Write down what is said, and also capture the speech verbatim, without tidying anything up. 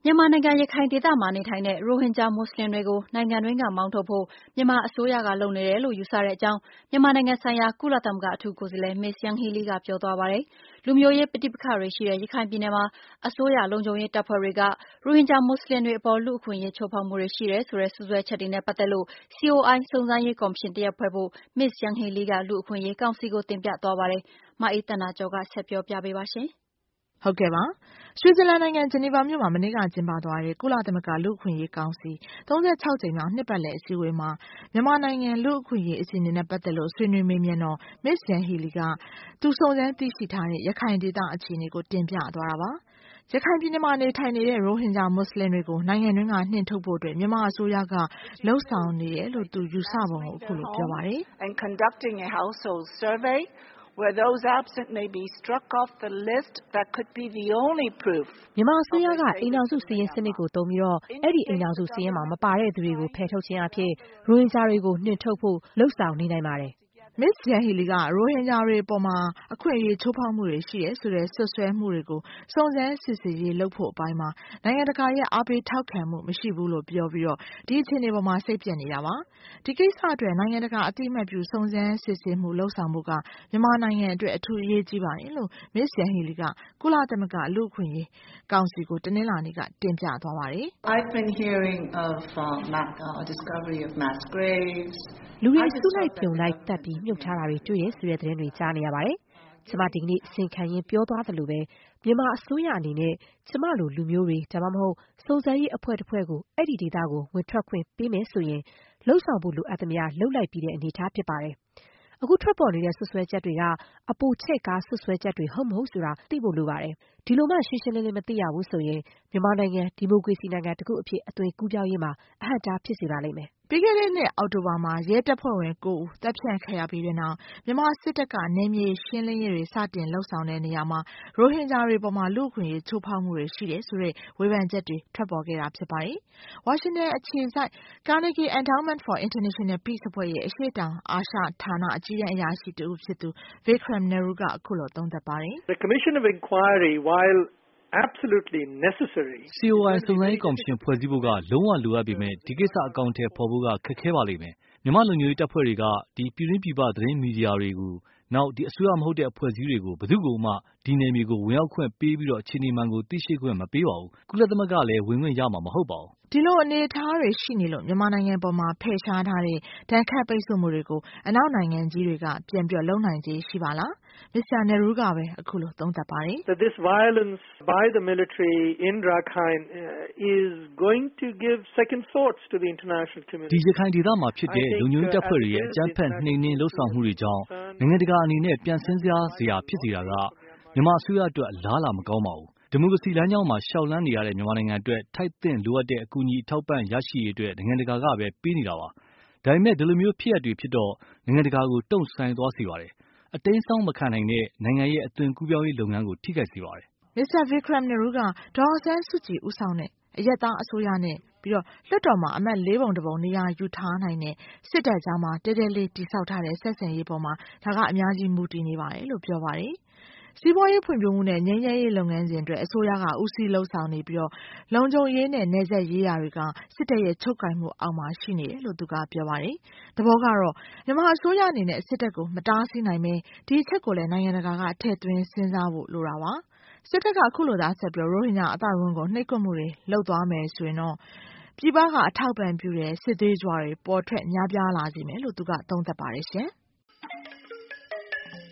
မြန်မာနိုင်ငံရခိုင်ဒေသမှာနေထိုင်တဲ့ရိုဟင်ဂျာမွတ်ဆလင်တွေကိုနိုင်ငံတွင်းကမောင်းထုတ်ဖို့မြန်မာအစိုးရကလုပ်နေတယ်လို့ယူဆတဲ့အကြောင်းမြန်မာနိုင်ငံဆိုင်ရာကုလသမဂ္ဂအထူးကိုယ်စားလှယ် Ms. Yanghee Lee ကပြောသွားပါတယ်။လူမျိုးရေးပဋိပက္ခတွေရှိတဲ့ရခိုင်ပြည်နယ်မှာအစိုးရလုံခြုံရေးတပ်ဖွဲ့တွေကရိုဟင်ဂျာမွတ်ဆလင်တွေအပေါ်လူ့အခွင့်အရေးချိုးဖောက်မှုတွေရှိတယ်ဆိုတဲ့စွပ်စွဲချက်တွေနဲ့ပတ်သက်လို့ စီ အို အိုင် စုံစမ်းရေးကော်မရှင်တရပ်ဖွဲ့ဖို့ Ms. Yanghee Lee ကလူ့အခွင့်အရေးကောင်စီကိုတင်ပြသွားပါတယ်။မအေးသန္တာကျော်ကဆက်ပြောပြပေးပါရှင်။ဟုတ်ကဲ့ပါ။ဆွစ်ဇာလန်နိုင်ငံဂျနီဗာမြို့မှာမနေ့ကကျင်းပသွားတဲ့ကုလသမဂ္ဂလူ့အခွင့်အရေးကောင်စီ၃၆ကြိမ်မြောက်နှစ်ပတ်လည်အစည်းအဝေးမှာမြန်မာနိုင်ငံလူ့အခွင့်အရေးအခြေအနေနဲ့ပတ်သက်လို့ဆွေးနွေးမေးမြန်းတော့ Ms. Yanghee Lee ကသူစုံစမ်းသိရှိထားတဲ့ရခိုင်ဒေသအခြေအနေကိုတင်ပြသွားတာပါ။ရခိုင်ပြည်နယ်မှာနေထိုင်နေတဲ့ရိုဟင်ဂျာမွတ်ဆလင်တွေကိုနိုင်ငံတွင်းကနှင်ထုတ်ဖို့အတွက်မြန်မာအစိုးရကလှုံ့ဆော်နေတယ်လို့သူယူဆပုံကိုအခုလိုပြောပါတယ်။ And conducting a household survey where those absent may be struck off the list that could be the only proof မြန်မာအစိုးရကအိမ်ထောင်စုစီရင်စနစ်ကိုသုံးပြီးတော့အဲ့ဒီအိမ်ထောင်စုစီရင်မှာမပါတဲ့သူတွေကိုဖယ်ထုတ်ခြင်းအဖြစ်ရိုဟင်ဂျာတွေကိုနှင်ထုတ်ဖို့လှုံ့ဆော်နေနိုင်ပါတယ် Ms. Yanghee Lee ကရိုဟင်ဂျာတွေအပေါ်မှာအခွင့်အရေးချိုးဖောက်မှုတွေရှိတယ်ဆိုတဲ့ဆွဆွဲမှုတွေကိုစုံစမ်းစစ်ဆေးရေးလုပ်ဖို့အပိုင်းမှာနိုင်ငံတကာရဲ့အားပေးထောက်ခံမှုမရှိဘူးလို့ပြောပြီးတော့ဒီအခြေအနေပေါ်မှာစိတ်ပြက်နေတာပါ။ဒီကိစ္စအတွက်နိုင်ငံတကာအသိအမှတ်ပြုစုံစမ်းစစ်ဆေးမှုလုပ်ဆောင်မှုကမြန်မာနိုင်ငံအတွက်အထူးအရေးကြီးပါတယ်လို့ Ms. Yanghee Lee ကကုလသမဂ္ဂလူ့အခွင့်အရေးကောင်စီကိုတနင်္လာနေ့ကတင်ပြသွားပါတယ်။ I've been hearing of uh, discovery of mass graves လူတွေစုလိုက်ပြုံလိုက်တက်ပြီးမြုပ်ထားတာတွေတွေ့ရဆိုတဲ့သတင်းတွေကြားနေရပါတယ်။ကျမဒီကနေ့အစီခံရင်ပြောသွားသလိုပဲမြန်မာအစိုးရအနေနဲ့ကျမလိုလူမျိုးတွေဒါမှမဟုတ်စုံစမ်းရေးအဖွဲ့တစ်ဖွဲ့ကိုအဲ့ဒီဒေသကိုဝင်ထွက်ခွင့်ပေးမယ်ဆိုရင်လှုပ်ဆောင်ဖို့လိုအပ်သမျှလှုပ်လိုက်ပြီးတဲ့အနေအထားဖြစ်ပါတယ်။အခုထွက်ပေါ်နေတဲ့ဆွဆွဲချက်တွေကအပိုချဲ့ကားဆွဆွဲချက်တွေဟုတ်မဟုတ်ဆိုတာသိဖို့လိုပါတယ်။ဒီလိုမှရှင်းရှင်းလင်းလင်းမသိရဘူးဆိုရင်မြန်မာနိုင်ငံဒီမိုကရေစီနိုင်ငံတစ်ခုအဖြစ်အသွင်ကူးပြောင်းရေးမှာအဟန့်အတားဖြစ်စေပါလိမ့်မယ်။ပြီးခဲ့တဲ့နှစ်အောက်တိုဘာမှာရဲတပ်ဖွဲ့ဝင်ကိုဦးတပ်ဖြတ်ခံရပြီးတဲ့နောက်မြန်မာစစ်တပ်ကနယ်မြေရှင်းလင်းရေးတွေစတင်လှုပ်ဆောင်တဲ့နေရာမှာရိုဟင်ဂျာတွေပေါ်မှာလူ့အခွင့်အရေးချိုးဖောက်မှုတွေရှိတယ်ဆိုတဲ့ဝေဖန်ချက်တွေထွက်ပေါ်ခဲ့တာဖြစ်ပါတယ်။ဝါရှင်တန်အခြေစိုက် Carnegie Endowment for International Peace အဖွဲ့ရဲ့အရှေ့တောင်အာရှဌာနအကြီးတန်းအရာရှိတဦးဖြစ်သူ Vikram Nehru ကအခုလိုသုံးသပ်ပါတယ်။ The Commission of Inquiry while absolutely necessary စီ အို အိုင် စုံစမ်းရေးကော်မရှင်ဖွဲ့စည်းဖို့ကလုံးဝလိုအပ်ပေမဲ့ဒီကိစ္စအကောင့်ထဲပေါ်ဖို့ကခက်ခဲပါလိမ့်မယ်။မြန်မာလူမျိုးရေးတပ်ဖွဲ့တွေကဒီပြည်တွင်းပြည်ပသတင်းမီဒီယာတွေကိုနောက်ဒီအစိုးရမဟုတ်တဲ့အဖွဲ့အစည်းတွေကိုဘယ်သူ့ကိုမှဒီနယ်မြေကိုဝင်ရောက်ခွင့်ပေးပြီးတော့အခြေအနေမှန်ကိုသိရှိခွင့်မပေးပါဘူး။ကုလသမဂ္ဂလည်းဝင်ခွင့်ရမှာမဟုတ်ပါဘူး။ဒီလိုအနေအထားတွေရှိနေလို့မြန်မာနိုင်ငံပေါ်မှာဖယ်ရှားထားတဲ့ဒဏ်ခတ်ပိတ်ဆို့မှုတွေကိုအနောက်နိုင်ငံကြီးတွေကပြန်ပြီးလုံနိုင်ခြေရှိပါလား။ Mister Nehru ကပဲအခုလိုသုံးသပ်ပါတယ်။ That this violence by the military in Rakhine uh, is going to give second thoughts to the international community. ဒီရခိုင်ဒေသမှာဖြစ်တဲ့လုံခြုံရေးတပ်ဖွဲ့တွေရဲ့အကြမ်းဖက်နှိမ်နင်းလှုပ်ဆောင်မှုတွေကြောင့်နိုင်ငံတကာအနေနဲ့ပြန်စင်းစားစရာဖြစ်စေတာကမြန်မာအစိုးရအတွက်အလားအလာမကောင်းပါဘူး။ဒီမိုကရေစီလမ်းကြောင်းမှာရှောက်လန်းနေရတဲ့မြန်မာနိုင်ငံအတွက်ထိုက်သင့်လိုအပ်တဲ့အကူအညီအထောက်ပံ့ရရှိရေးအတွက်နိုင်ငံတကာကပဲပေးနေတာပါ။ဒါပေမဲ့ဒီလိုမျိုးဖြစ်ရပ်တွေဖြစ်တော့နိုင်ငံတကာကိုတုံ့ဆိုင်းသွားစေပါတယ်။အတိမ်းစောင်းမခံနိုင်တဲ့နိုင်ငံရဲ့အသွင်ကူးပြောင်းရေးလုပ်ငန်းကိုထိခိုက်စေပါတယ်။ Mister Vikram Nehru ကဒေါ်အောင်ဆန်းစုကြည်ဦးဆောင်တဲ့အရပ်သားအစိုးရနဲ့ပြီးတော့လွှတ်တော်မှာအမတ်လေးပုံတစ်ပုံနေရာယူထားနိုင်တဲ့စစ်တပ်ကြားမှာတဲတဲလေးတိဆောက်ထားတဲ့ဆက်ဆံရေးပေါ်မှာဒါကအများကြီးမူတည်နေပါတယ်လို့ပြောပါတယ်။စီးပွားရေးဖွံ့ဖြိုးမှုနဲ့ငြိမ်းချမ်းရေးလုပ်ငန်းစဉ်အတွက်အစိုးရကဦးစီးလှုပ်ဆောင်နေပြီးတော့လုံခြုံရေးနဲ့နယ်စပ်ရေးရာတွေကစစ်တပ်ရဲ့ချုပ်ကိုင်မှုအောက်မှာရှိနေတယ်လို့သူကပြောပါတယ်။သဘောကတော့မြန်မာအစိုးရအနေနဲ့စစ်တပ်ကိုမတားဆီးနိုင်ပဲဒီအချက်ကိုလည်းနိုင်ငံတကာကထည့်သွင်းစဉ်းစားဖို့လိုတာပါ။စစ်တပ်ကအခုလိုသားဆက်ပြီးရိုဟင်ဂျာအသိုက်အဝန်းကိုနှိပ်ကွပ်မှုတွေလုပ်သွားမယ်ဆိုရင်တော့ပြည်ပကအထောက်ပံ့ပြုတဲ့စစ်သွေးကြွတွေပေါ်ထွက်များပြားလာစေမယ်လို့သူကသုံးသပ်ပါတယ်ရှင်။